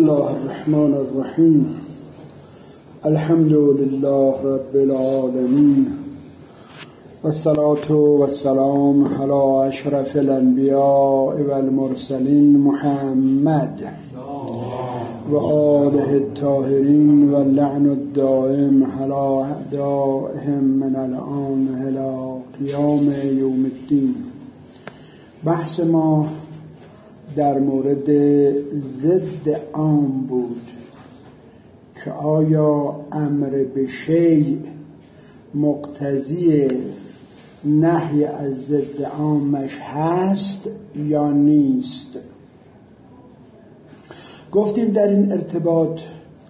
الله الرحمن الرحیم. الحمد لله رب العالمین والصلاة والسلام علی اشرف الانبیاء والمرسلین محمد و آله الطاهرین و لعن الدائم علی اعدائهم من الآن الی قیام یوم الدین. بحث ما در مورد ضد عام بود که آیا امر به شیء مقتضی نهی از ضد عامش هست یا نیست. گفتیم در این ارتباط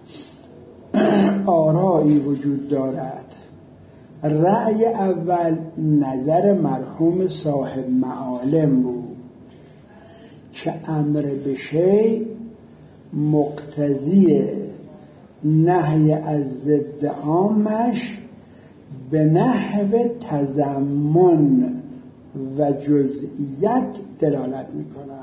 آرایی وجود دارد. رأی اول نظر مرحوم صاحب معالم بود که امر به شیء مقتضی نهی از ضد عامش به نحو تضمن و جزئیت دلالت میکنه.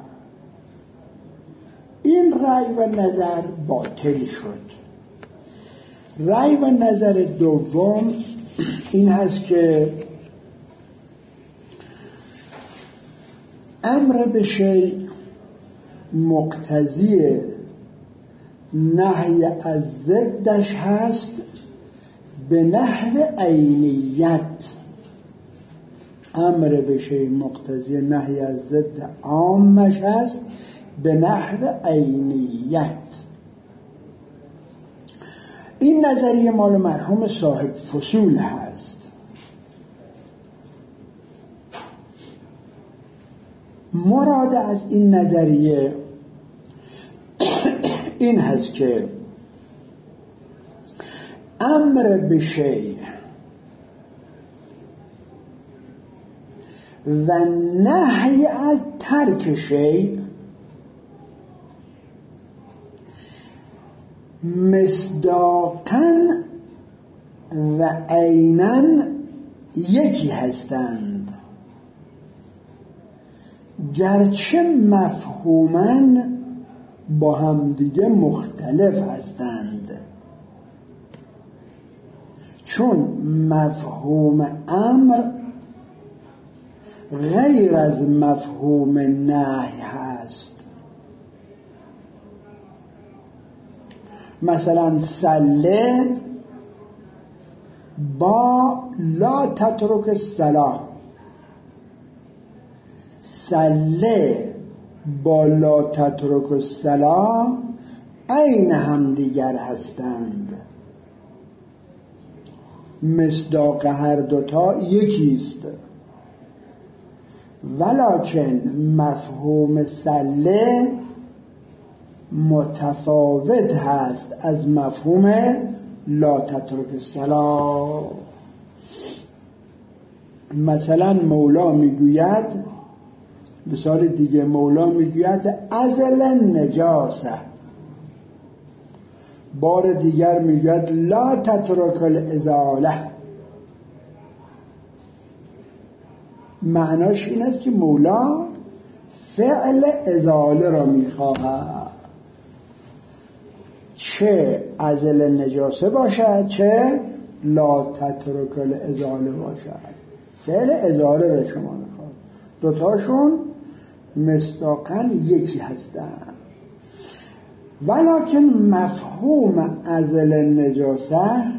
این رأی و نظر باطل شد. رأی و نظر دوم این هست که امر به شیء مقتضی نهی از ضدش هست به نحو عینیت. امر به شیء مقتضی نهی از ضد عامش هست به نحو عینیت. این نظریه مال مرحوم صاحب فصول هست. مراد از این نظریه این هست که امر به شیء و نهی از ترک شیء مصداقاً و عیناً یکی هستند، گرچه مفهوماً با هم دیگه مختلف هستند، چون مفهوم امر غیر از مفهوم نهی هست. مثلا صله با لا تترک الصلاة، صله با لا تترک الصلاة عین هم دیگر هستند. مصداق هر دوتا یکیست، ولکن مفهوم صله متفاوت هست از مفهوم لا تترک الصلاة. مثلا مولا میگوید، مثال دیگه مولا میگوید ازل النجاسه، بار دیگر میگوید لا تترک الازاله. معناش این است که مولا فعل ازاله را میخواهد، چه ازل النجاسه باشد چه لا تترک الازاله باشد. فعل ازاله را شما میخواهد. دوتاشون مصداقاً یکی هستند، ولکن مفهوم ازل النجاسه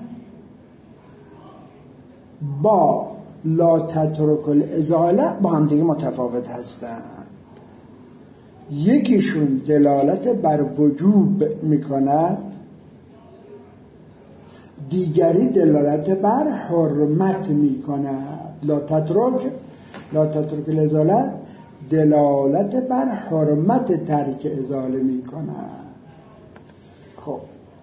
با لا تترک الازاله با هم دیگه متفاوت هستند. یکیشون دلالت بر وجوب میکند، دیگری دلالت بر حرمت میکند. لا تترک الازاله دلالت بر حرمت ترک ازاله میکند. خب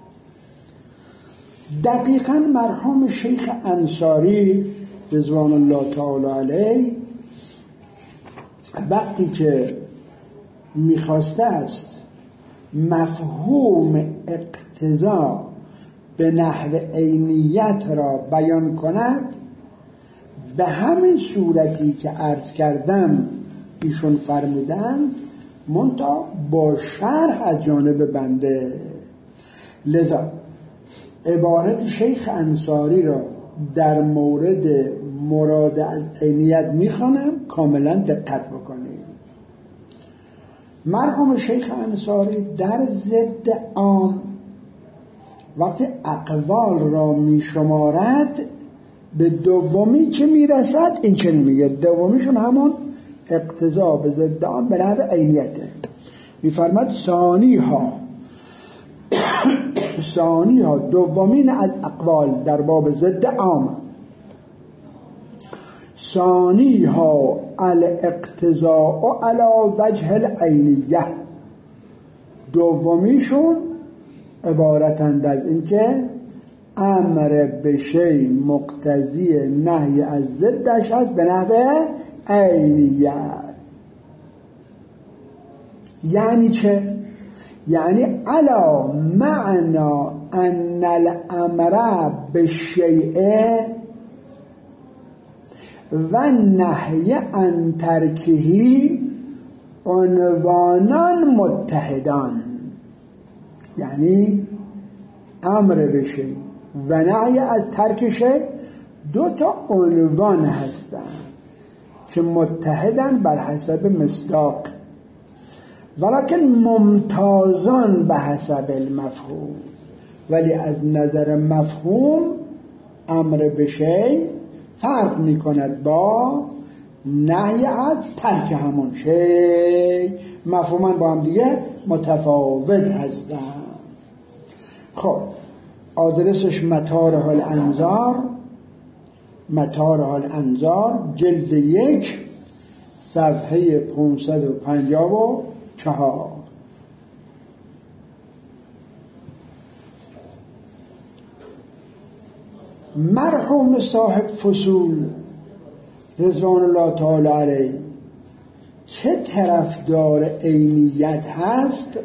دقیقاً مرحوم شیخ انصاری رضوان الله تعالی علیه وقتی که میخواسته است مفهوم اقتضا به نحو عینیت را بیان کند، به همین صورتی که عرض کردم ایشون فرمودند منتها با شرح از جانب بنده. لذا عبارت شیخ انصاری را در مورد مراد از عینیت میخوانم، کاملا دقت بکنید. مرحوم شیخ انصاری در ضد عام وقتی اقوال را میشمارد به دومی که میرسد این چنین میگه، دومیشون همون اقتضا به ضد عام به نحو عینیته. میفرماد ثانیها دومین از اقوال در باب ضد عام، ثانیها الاقتضاء علی وجه العینیه، دومیشون عبارتند از این که امر به شیء مقتضی نهی از ضدش هست به نحو عینیت. یعنی چه؟ یعنی علا معنا ان الامر بالشیء و نهی عن ترکه عنوانان متحدان، یعنی امر به شیء و نهی از ترک شیء دو تا عنوان هستند که متحدن بر حسب مصداق، ولکن ممتازان به حسب المفهوم، ولی از نظر مفهوم امر به شیء فرق می کند با نهی از ترک همون شیء، مفهوما با هم دیگه متفاوت هستند. خب آدرسش مطارح الانظار جلد 1 صفحه 554. مرحوم صاحب فصول رضوان الله تعالی علیه چه طرفدار عینیت هست؟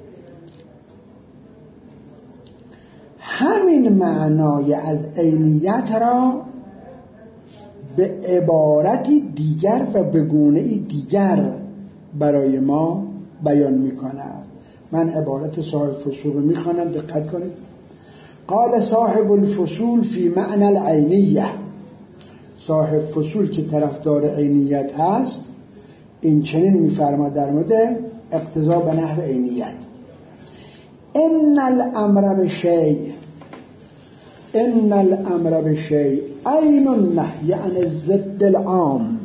همین معنای از عینیت را به عبارتی دیگر و به گونه‌ای دیگر برای ما بیان می‌کند. من عبارت صاحب فصول رو می‌خوانم، دقت کنید. قال صاحب الفصول فی معنی العینیه، صاحب فصول که طرفدار عینیت هست این چنین می‌فرماید در مورد اقتضا به نحو عینیت: ان الامر بشیء عین النهی عن الضد العام.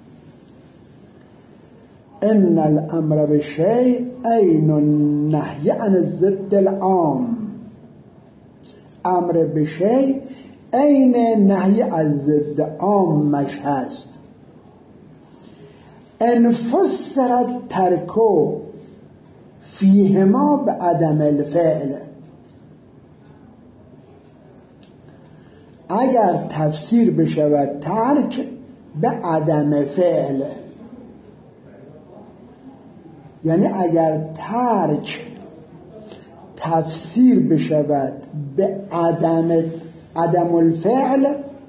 ان الامر بشیء عین النهی عن الضد العام، امر بشیء عین نهی از ضد عامش هست. ان فسر الترک فیهما به عدم الفعل، اگر تفسیر بشود ترک به عدم فعل، یعنی اگر ترک تفسیر بشود به عدم الفعل،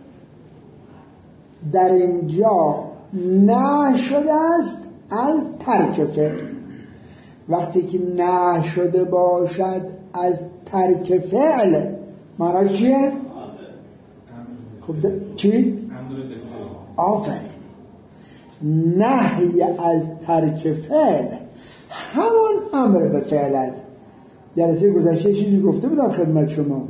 در اینجا نه شده است از ترک فعل. وقتی که نه شده باشد از ترک فعل، معنی چیه؟ خب چی؟ آفرین. نهی از ترک فعل همون امر به فعل است. جلسه گذشته چیزی گفته بودم خدمت شما،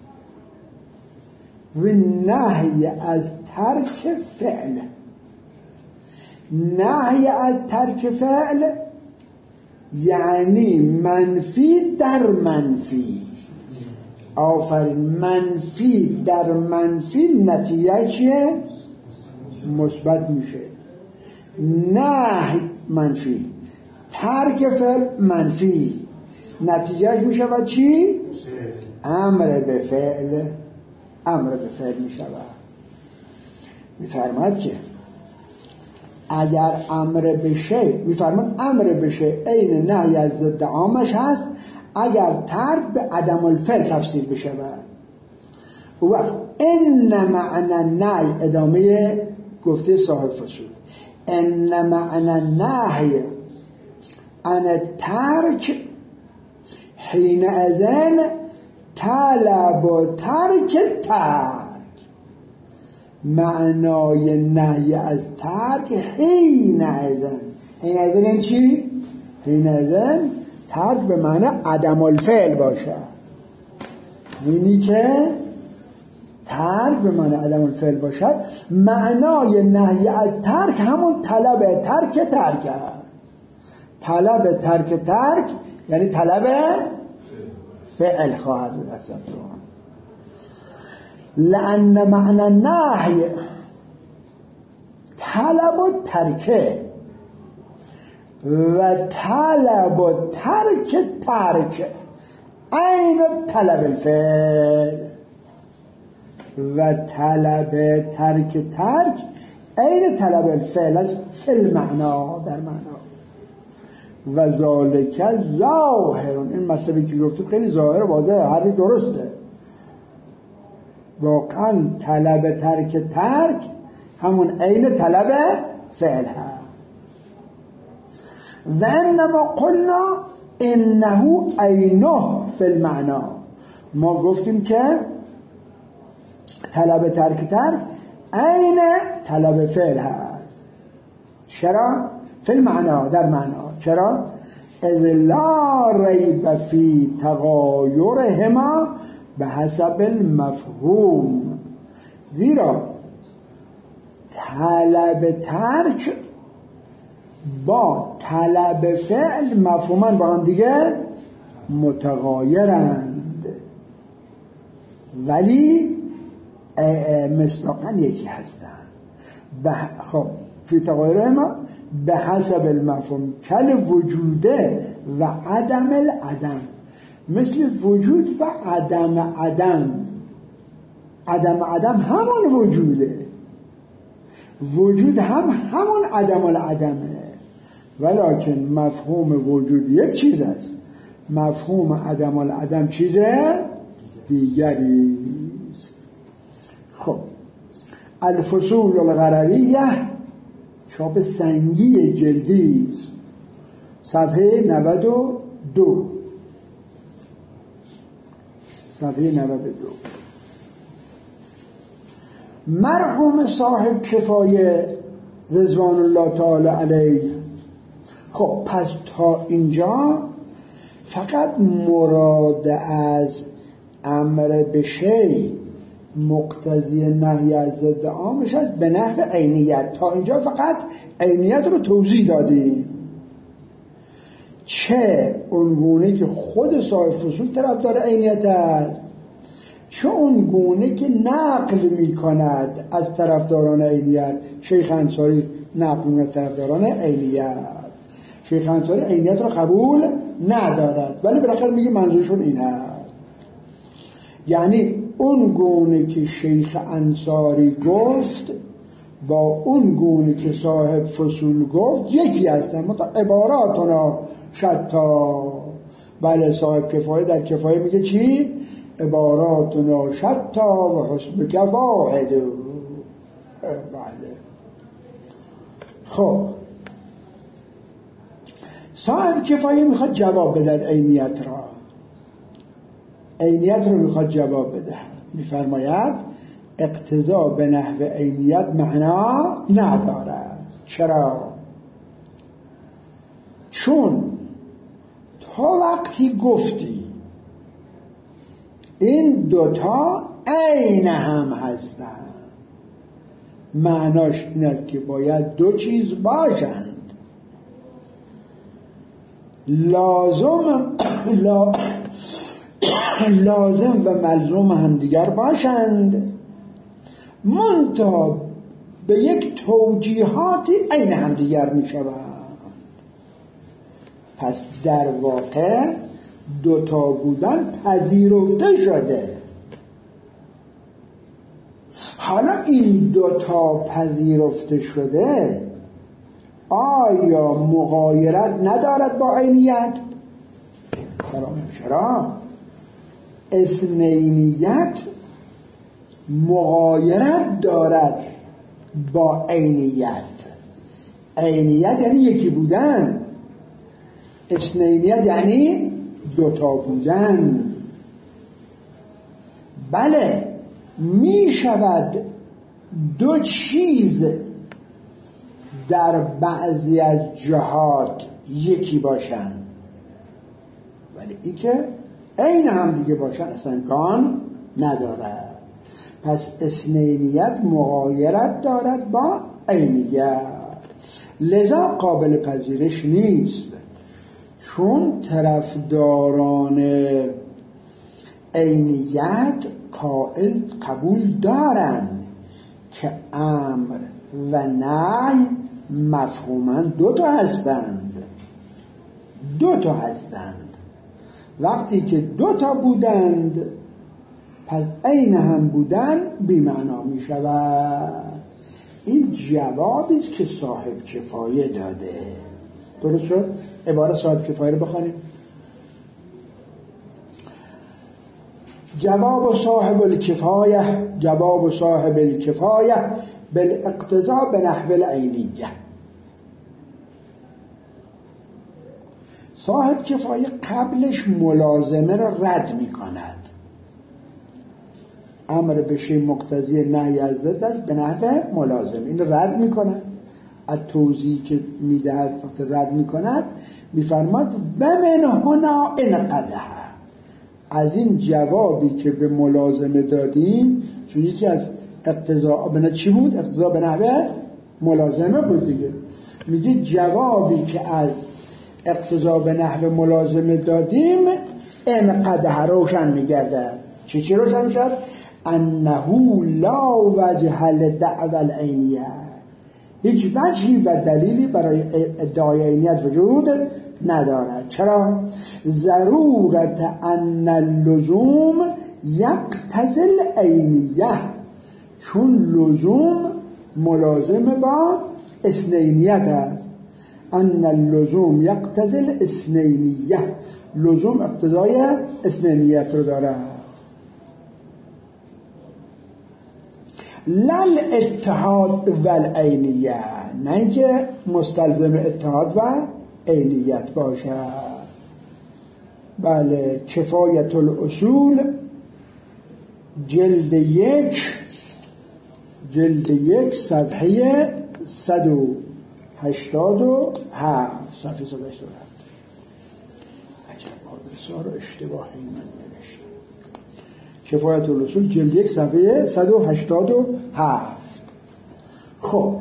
و نهی از ترک فعل، نهی از ترک فعل یعنی منفی در منفی. آفرین. منفی در منفی نتیجه چیه؟ مثبت میشه. نهی منفی، ترک فعل منفی، نتیجهش میشه و چی؟ امر به فعل. امر به فعل میشه. میفرماد که اگر امر بشه، میفرماد امر بشه عین نهی از ضد عامش هست اگر ترک به عدم الفعل تفسیر بشه. و وقت ان معنی نهی، ادامه گفته صاحب فصول، ان معنی نهی ان ترک حین ازن طلب و ترک معنای نهی از ترک حین ازن. حین ازن این چی؟ حین ازن ترک به معنی عدم الفعل باشه. اینی که ترک به معنی عدم الفعل باشد. معنای نهی از ترک همون طلب ترک طلب ترک یعنی طلب فعل خواهد بود اصلا. لأن معنی نهی طلب و ترکه و طلب و ترک عین طلب الفعل و طلب ترک عین طلب الفعل از فعل معنا در معنا و ذالک ظاهر. این مسئله که گفتیم خیلی ظاهر و واضحه، حرفی درسته. واقعا طلب ترک همون عین طلب فعل هست. و انما قلنا انه عینه فی المعنا. ما گفتیم که طلب ترک عین طلب فعل هست. چرا؟ فی المعنا در معنا. چرا؟ اذ لا ریب فی تغایرهما به حسب المفهوم. زیرا طلب ترک با طلب فعل مفهوما با هم دیگه متغایرند، ولی مصداقاً یکی هستند. خب فی تغایرهما به حسب المفهوم کل وجوده و عدم العدم. مثل وجود و عدم همون وجوده، وجود همون عدم العدمه، ولکن مفهوم وجود یک چیز است، مفهوم عدم العدم چیز دیگری است. خب الفصول الغرویه چاپ سنگی جلدی است، صفحه 92. مرحوم صاحب کفایه رضوان الله تعالی علیه. خب پس تا اینجا فقط مراد از امر به شی مقتضی نهی از ضد عامش است به نحو عینیت. تا اینجا فقط عینیت رو توضیح دادیم، چه اونگونه که خود صاحب فصول طرفدار عینیت است، چه اونگونه که نقل می کند از طرفداران عینیت. شیخ انصاری نقل می کند طرفداران عینیت. شیخ انصاری عینیت رو قبول ندارد، ولی بالاخره میگه منظورشون این هست. یعنی اون گونه که شیخ انصاری گفت با اون گونه که صاحب فصول گفت یکی هستن، مثلا عباراتنا شتا. بله صاحب کفایه در کفایه میگه چی؟ عباراتنا شتا و حسن واحد. بله. خب صاحب کفایه میخواد جواب بده عینیت رو میخواد جواب بده. میفرماید اقتضا به نحو عینیت معنا ندارد. چرا؟ چون تا وقتی گفتی این دوتا عین هم هستند، معناش این است که باید دو چیز باشند، لازم و ملزوم همدیگر باشند، منتها به یک توجیهاتی عین همدیگر می شوند. پس در واقع دوتا بودن پذیرفته شده. حالا این دوتا پذیرفته شده آیا مغایرت ندارد با عینیت؟ چرا؟ اثنینیت مغایرت دارد با عینیت. عینیت یعنی یکی بودن، اثنینیت یعنی دوتا بودن. بله می شود دو چیز در بعضی از جهات یکی باشن، ولی این که عین هم دیگه باشن اصلا امکان ندارد. پس اثنینیت مغایرت دارد با عینیت، لذا قابل پذیرش نیست. چون طرفداران عینیت قبول دارند که امر و نهی مفهوماً دو تا هستند. وقتی که دو تا بودند پس عین هم بودن بی معنا می شود. این جوابی است که صاحب کفایه داده. درست شد؟ عبارت صاحب کفایه رو بخوانیم. جواب صاحب الکفایه بالاقتضاء بنحو العینیه. صاحب کفایه قبلش ملازمه را رد می کند. امر به شیء مقتضی نهی از ضد است به نحو ملازمه، این رد می کند. از توضیحی که می دهد وقت رد می کند می فرماد و من هنا انقدح. از این جوابی که به ملازمه دادیم، چون یکی از اقتضا به چی بود؟ اقتضا به نحو ملازمه بود دیگه. میگه جوابی که از اقتضا به نحو ملازمه دادیم انقدح روشن میگردد. چی روشن میشد؟ انه لا وجه لدعوى العینیه، هیچ وجهی و دلیلی برای ادعای عینیت وجود ندارد. چرا؟ ضرورت ان اللزوم یقتضی العینیه، چون لزوم ملازم با اثنینیت است. ان اللزوم یقتضی الاثنینیه، لزوم اقتضای اثنینیت رو دارد. لل اتحاد و العینیه، نه اینکه مستلزم اتحاد و عینیت باشد. بله، کفایت الاصول جلد یک صفحه 187. صفحه 187. عجب آدرسا رو اشتباهی من نوشتم. کفایت الاصول جلد 1 صفحه 187. خب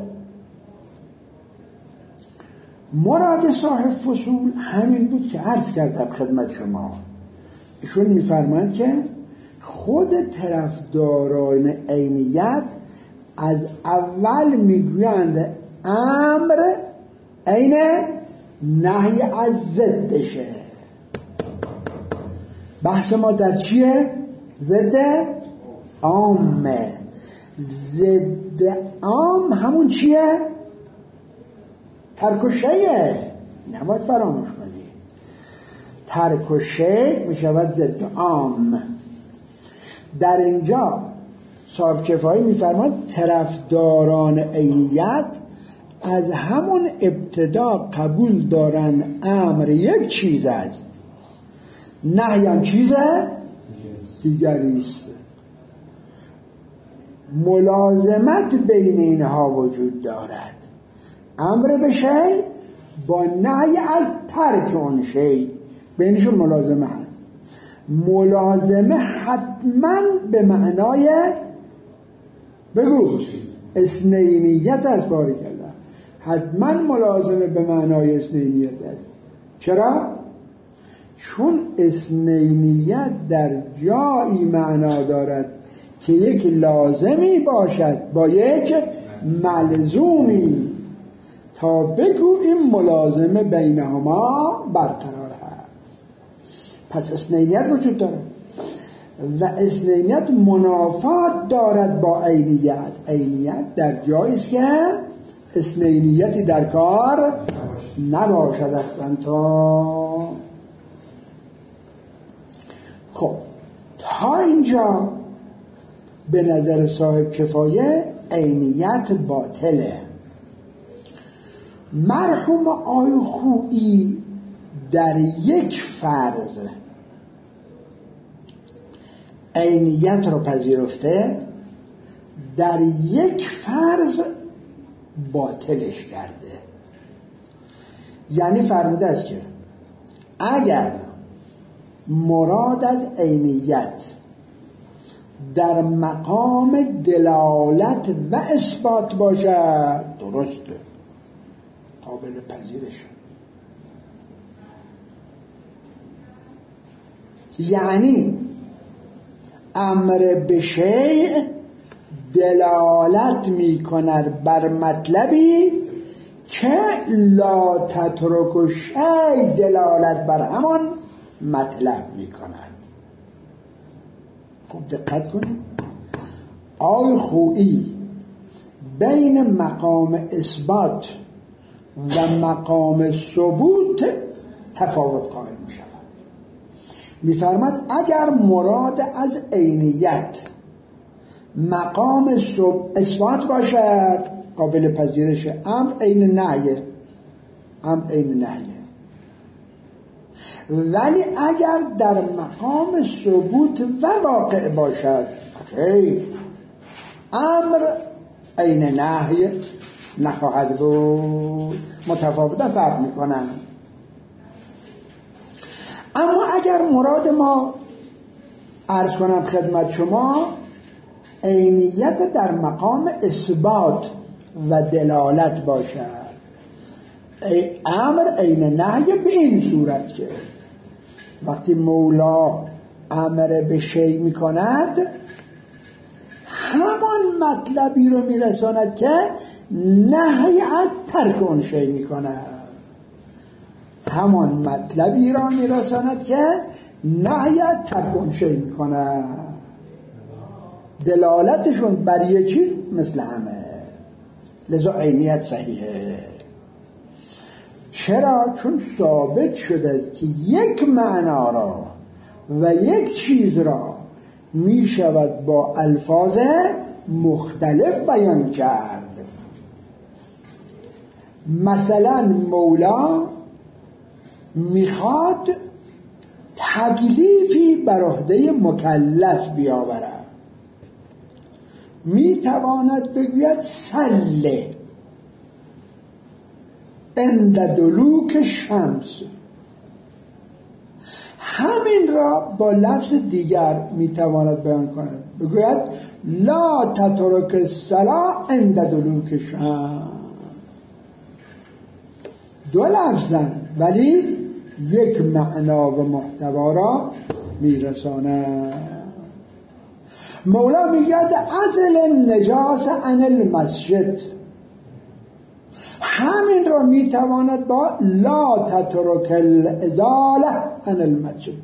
مراد صاحب فصول همین بود که عرض کردم خدمت شما. ایشون میفرمایند که خود طرفداران عینیت از اول میگویند امر عین نهی از ضدشه. بحث ما در چیه؟ ضد عامه. ضد عام همون چیه؟ ترک الشیء. نباید فراموش کنی. ترک الشیء می شود ضد عام. در اینجا صاحب کفایه می فرماید طرفداران عینیت از همون ابتدا قبول دارن امر یک چیز است، نهی هم چیز دیگری است. ملازمت بین اینها وجود دارد. امر به شیء با نهی از ترک اون شیء، بینشون ملازمه هست. ملازمه حتما به معنای بگو اثنینیت است. باری کلا حتما ملازمه به معنای اثنینیت است. چرا؟ چون اثنینیت در جایی معنا دارد که یک لازمی باشد با یک ملزومی تا بگوییم ملازمه بینهما برقرار هست. پس اثنینیت وجود دارد و اثنینیت منافات دارد با عینیت. عینیت در جایی است که اثنینیتی در کار نباشد اصلا. خب تا اینجا به نظر صاحب کفایه عینیت باطله. مرحوم آقای خویی در یک فرض عینیت رو پذیرفته، در یک فرض باطلش کرده. یعنی فرموده است که اگر مراد از عینیت در مقام دلالت و اثبات باشد، درسته، قابل پذیرش. یعنی امر به شیء دلالت می کند بر مطلبی که لا تترک شیء دلالت بر همان مطلب می کند. خوب دقت کنید، آقای خویی بین مقام اثبات و مقام ثبوت تفاوت قائل می شود. می فرماید اگر مراد از عینیت مقام اثبات باشد، قابل پذیرش. امر عین نهیه، امر عین نهیه. ولی اگر در مقام ثبوت و واقع باشد، خیر، امر عین نهی نخواهد بود. متفاوتا فرق میکنن. اما اگر مراد ما، عرض کنم خدمت شما، عینیت در مقام اثبات و دلالت باشد، امر عین نهی به این صورت که وقتی مولا امر به شیء می کند همان مطلبی رو می رساند که نهی از ترک اون شیء می کند، همان مطلبی را می رساند که نهی از ترک اون شیء می کند. دلالتشون بر یکی مثل همه، لذا عینیت صحیحه. چرا؟ چون ثابت شده است که یک معنا را و یک چیز را می شود با الفاظ مختلف بیان کرد. مثلا مولا میخواد تکلیفی بر عهده مکلف بیاورد، می تواند بگوید سله عند دلوک شمس، همین را با لفظ دیگر می تواند بیان کند، بگوید لا تترک الصلاة عند دلوک شمس. دو لفظن ولی یک معنا و محتوا را می رساند. مولا میگه ازل النجاس عن المسجد، همین را میتواند با لا تترک الازاله عن المسجد.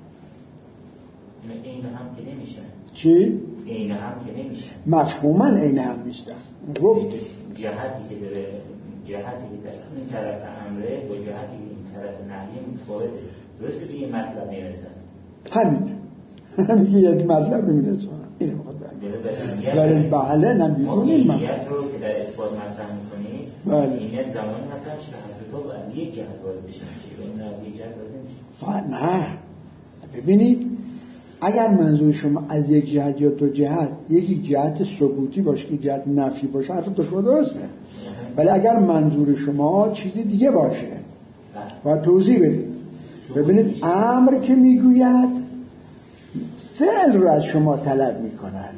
این هم که نمیشه. چی؟ این هم که نمیشه. مفهوما این هم نیستن. گفته جهتی که داره، جهتی که در این طرف امره با جهتی که این طرف نهیه متفاوته. درسته به این مطلب میرسن. همین یک مطلب میرسن. اینو میخواد برای بله نمیدونیم ما نیت رو که در اثبات مطرح میکنید، بله. این نیت زمانی مطرح میشه که حضرت ها از یک جهت وارد بشن، که این از یک جهت وارد نمیشه. نه ببینید، اگر منظور شما از یک جهت یا دو جهت، یکی جهت ثبوتی باشه که جهت نفی باشه، حرف تو درسته. ولی اگر منظور شما چیزی دیگه باشه باید توضیح بدید. ببینید امر که میگوید فعل رو از شما طلب می کند،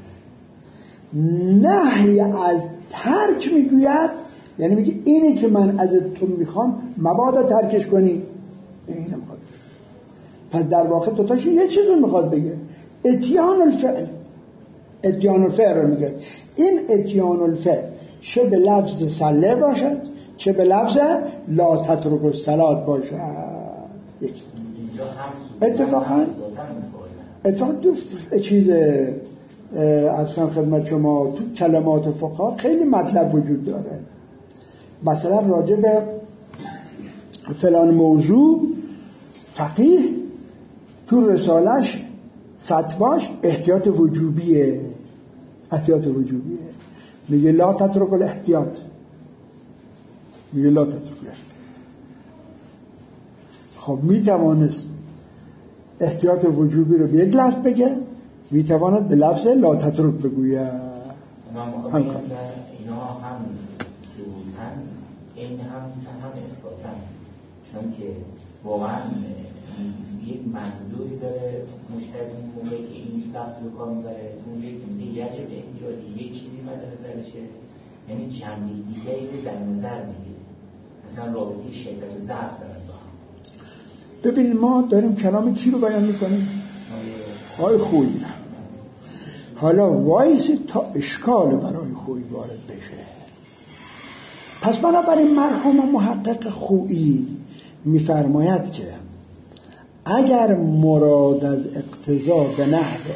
نهی از ترک میگوید، یعنی میگه اینی که من از تو میخوام مبادا ترکش کنی، اینو میخواد. پس در واقع دوتاشون یه چیز رو میخواد بگه، اتیان الفعل. اتیان الفعل رو میگه. این اتیان الفعل چه به لفظ صله باشد چه به لفظ لا تترک الصلاة باشد. یک اتفاقا دو چیز از کنم خدمت شما، تو کلمات فقها خیلی مطلب وجود داره. مثلا راجع به فلان موضوع فقیه تو رسالش فتواش احتیاط وجوبیه، میگه لا تترک الاحتیاط، میگه لا تترک الاحتیاط. خب میتوانست احتیاط وجوبی رو به یک لفظ بگه، میتواند به لفظ لا تترک بگوید. هم اینا هم ثبوتن این هم نیستن هم اثباتن، چون که واقعا یک منظوری داره مشتری موقعی که این لفظ رو کار میبره، اونجایی که میگه یجب احتیاطی یک چیزی مد نظرشه، یعنی جنبه دیگری رو در نظر میگیره، مثلا رابطه شدت و ضعف دارن با هم. ببینید ما داریم کلام کی رو بیان میکنیم؟ آقای خویی. حالا وایس تا اشکال برای خویی وارد بشه. پس بنابراین مرحوم محقق خویی میفرماید که اگر مراد از اقتضا به نحو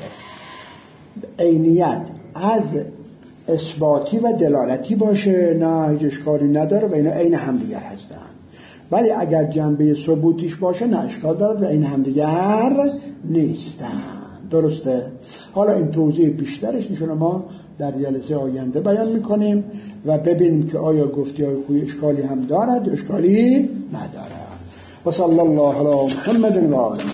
عینیت از اثباتی و دلالتی باشه نه هیچ اشکالی نداره و اینا عین همدیگر هستن، ولی اگر جنبه ثبوتیش باشه نه اشکال دارد و عین همدیگر نیستن. درسته؟ حالا این توضیح بیشترش میشونه ما در جلسه آینده بیان میکنیم و ببینیم که آیا گفتی های خوی اشکالی هم دارد اشکالی ندارد. و صلی الله علی محمد و آله.